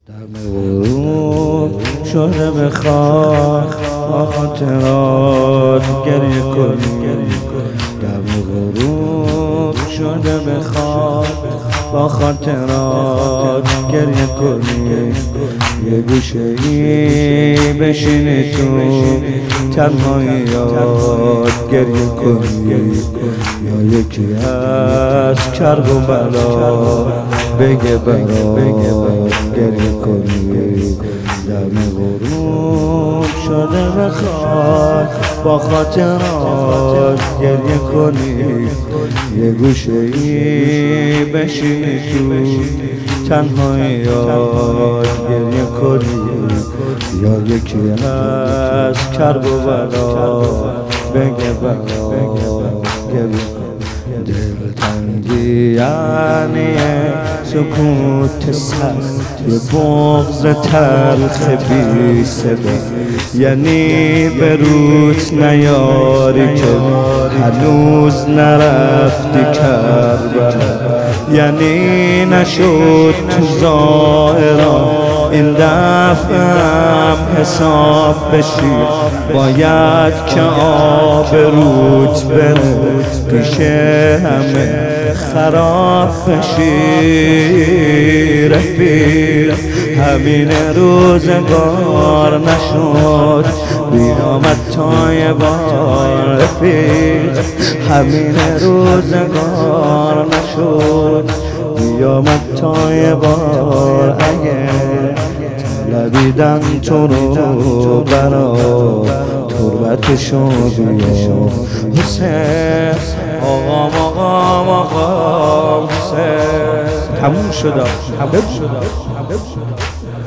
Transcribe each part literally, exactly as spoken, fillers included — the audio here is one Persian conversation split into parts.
دم غروب شده به خاک با خاطرات گریه کنی. دم غروب شده به خاک با خاطرات گریه کنی. یه گوشه ای بشینی تو تنهاییات گریه کنی، یا یکی از کرب و بلا بگه برات گریه کنی. دم غروب شده به خاک با خاطرات گریه کنی. یه گوشه ای بشینی تو تنهاییات گریه کنی، یا یکی از کرب و بلا بگه برات گریه کنی. دلتنگی یعنی سکوت سخت، یه بغض تلخ بی صدا، یعنی به روت نیاری که هنوز نرفتی کربلا، یعنی نشد تو ظاهران این دفعه هم حساب بشی. باید که آب رود بره پیش همه خراب بشی. رفیق همین روزگار نشد بیامد تا یه بار. رفیق همین روزگار نشد بیامد تا یه بار. اگه طلبیدن تو رو برا تربتشو بیا حسین. آقام آقام آقام حسین. تموم شد تموم شد تموم شد.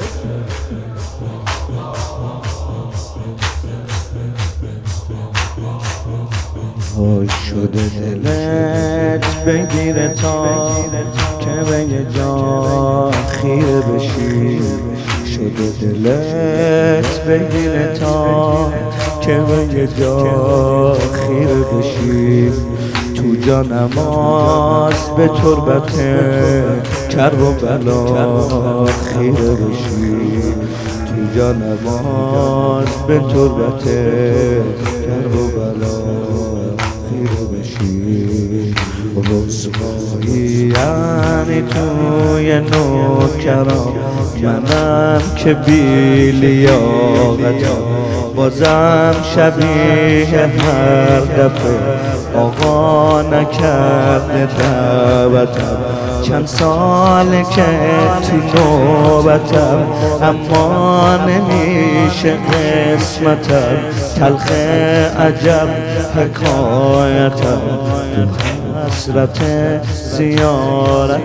خوش شده دلت بگیره تا که به یه جا خیره بشی. شده دلت بگیره تا که به یه جا خیره بشی. تو جا نماز به تربت کرب و بلا خیره بشی. تو جا نماز به تربت کرب و بلا خیره بشی. رسوایی یعنی توی نوکران منم که بی لیاقتم، بازم شبیه هر دفعه آقا نکرده دعوتم. چند ساله که تو نوبتم اما نمیشه قسمتم. تلخ عجب حکایتم حسرت زیارتم.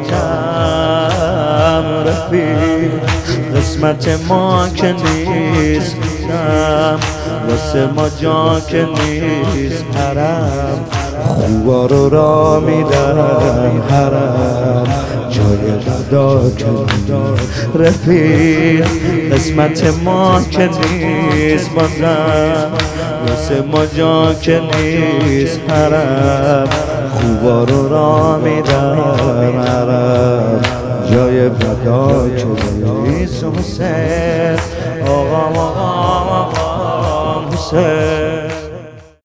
رفیق قسمت ما که نیست واسه ما جا که نیست حرم. خوبا رو را میدن حرم جای بدا که نیست. رفیق قسمت ما که نیست بازم واسه ما جا که نیست حرم. خوبا رو را میدن حرم جای بدا که نیست. حسین آقام آقام آقام حسین.